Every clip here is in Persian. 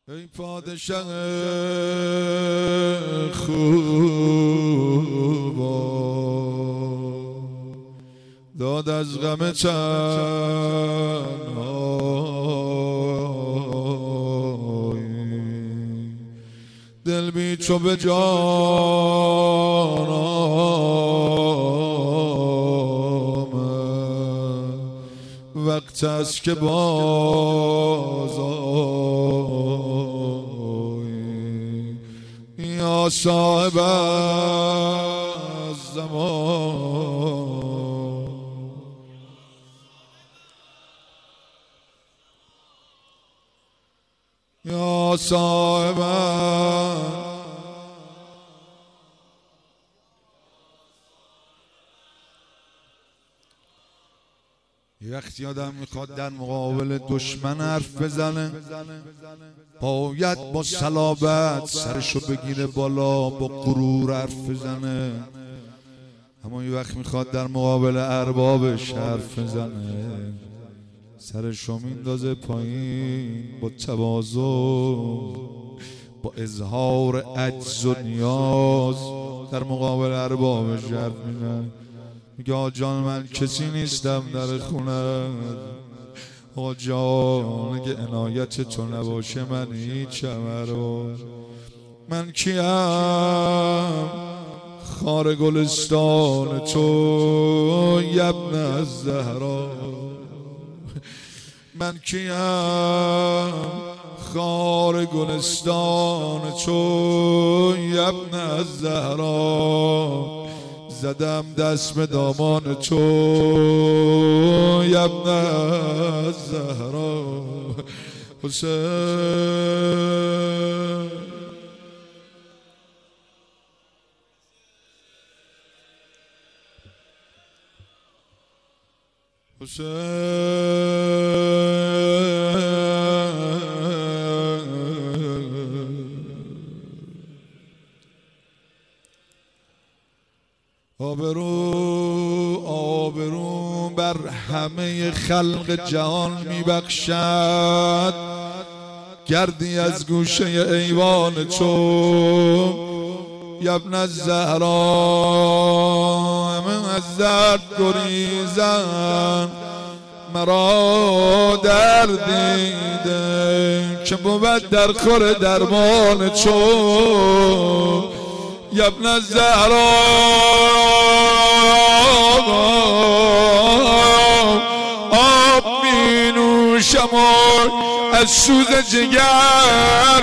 ای پادشه خوبا داد از غم تنهایی دل بی چو به جان آمد وقت است که باز یا صاحب الزمان یا صاحب یه وقتی آدم میخواد در مقابل دشمن حرف بزنه باید با صلابت سرشو بگیره بالا، با غرور حرف بزنه. اما یه وقت میخواد در مقابل اربابش حرف بزنه سرشو میندازه پایین، با تواضع با اظهار عجز و نیاز در مقابل اربابش حرف میزنه. میگه آقا جان من کسی نیستم در خونه، آقا جان اگه عنایت تو نباشه من هیچم. من کیم؟ خار گلستان تو یبن از زهرا. من کیم؟ خار گلستان تو یبن از زهرا. زدم دست به دامان تو یبن از زهرا. حسین آبرو بر همه خلق جهان میبخشد گردی از گوشه ایوان تو یبن الزهرا. همه از درد گریزن مرا دردیده که بود در خور درمان تو یبن الزهرا. آب می نوشم و از سوز جگر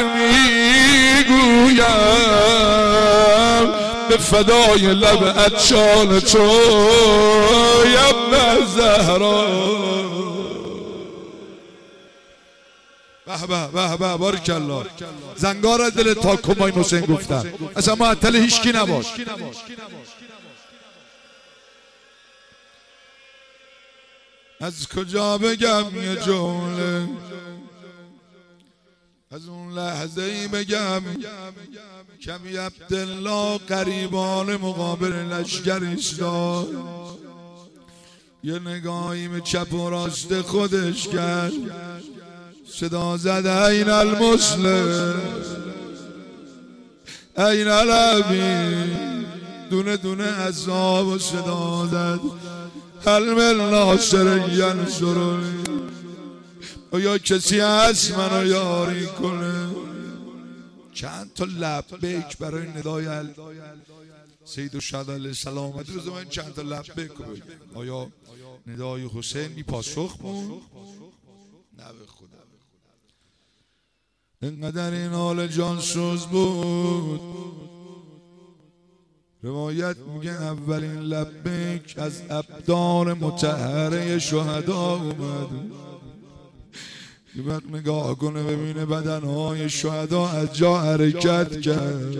میگویم به فدای لب عطشان تو یبن الزهرا. به به بارکالله. زنگار دل تا کمای حسین گفتن اصلا معطل هیچکی نباش. از کجا بگم یه جمله از اون لحظه ای بگم کمی عبدالله قریبان مقابل لشکر ایستاد، یه نگاهی به چپ و راست خودش کرد، صدا زد این المسلم این العبی. دونه دونه اصحاب و صدا زد هل من ناصر ینصرنی. آیا کسی هست منو یاری کنه؟ چند تا لبیک برای ندای سید الشهدا علیه السلام. روز من چند تا لبیک کنم. آیا ندای حسین بی پاسخ بود؟ نه به خدا. اینقدر این حال جانسوز بود. روایت میگه اولین لبیک از ابدان مطهره شهدا اومد. یه وقت نگاه کنه ببینه بدنهای شهدا از جا حرکت کرد.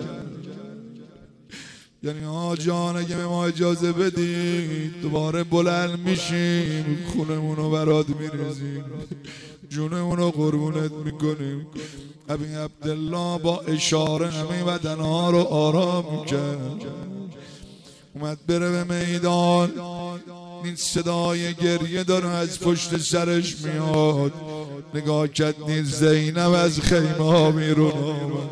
یعنی آقا جان اگه به ما اجازه بدید دوباره بلند میشیم، خونمونو برات میریزیم، جونمونو قربونت میکنیم. ابی عبدالله با اشاره همه بدنها رو آرام کرد، اومد بره به میدان. این صدای گریه داره از پشت سرش میاد. نگاه کردین زینب از خیمه ها بیرون آمد.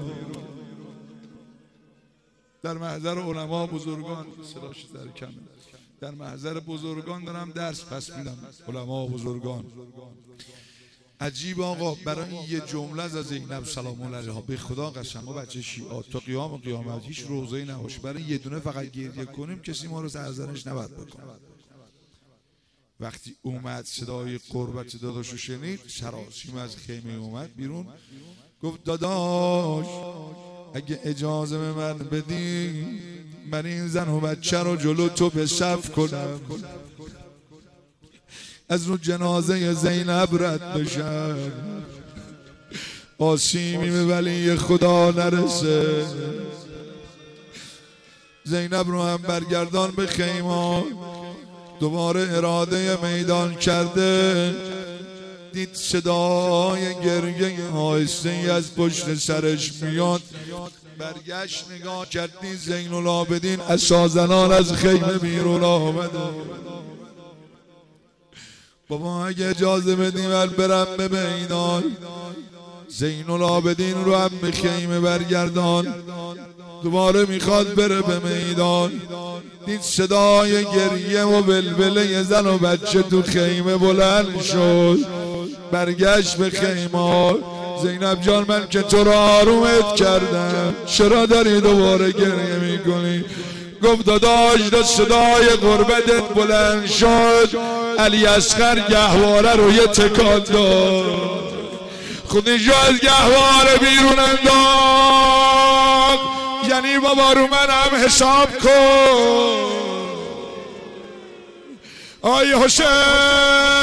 در محضر علما بزرگان صداش در کمه، در محضر بزرگان دارم درس پس میدم، علما بزرگان. عجیب آقا، برای یه جمله از زینب سلام الله علیها به خدا قسم ما بچه شیعه تا قیام قیامت هیچ روزه‌ای نباشه برای یه دونه فقط گریه کنیم کسی ما رو سرزنش نباید بکنه. وقتی اومد صدای قربت داداشو شنید، سراسیم از خیمه اومد بیرون، گفت داداش اگه اجازه به من بدی من این زن و بچه رو جلو تو به صف کنم، از رو جنازه زینب رد بشن، آسیمی به ولی خدا نرسه. زینب رو هم برگردان به خیمه، دوباره اراده میدان کرده، دید صدای گریه آهسته‌ای از پشت سرش میاد، برگشت نگاه کردی زین العابدین عصازنان از خیمه بیرون آمده. بابا اگه اجازه بدی من برم به میدان. زین العابدین رو هم به خیمه برگردان، دوباره میخواد بره به میدان، دید صدای گریه و ولوله زن و بچه تو خیمه بلند شد، برگشت به خیمه. زینب جان من که تو را آرومت کردم، چرا داری دوباره گریه میکنی؟ گفت داداش دا صدای غربتت بلند شد، علی اصغر گهواره رو یه تکان داد، خودشو از گهواره بیرون انداخت، یعنی بابا رو من هم حساب کن. آی حسین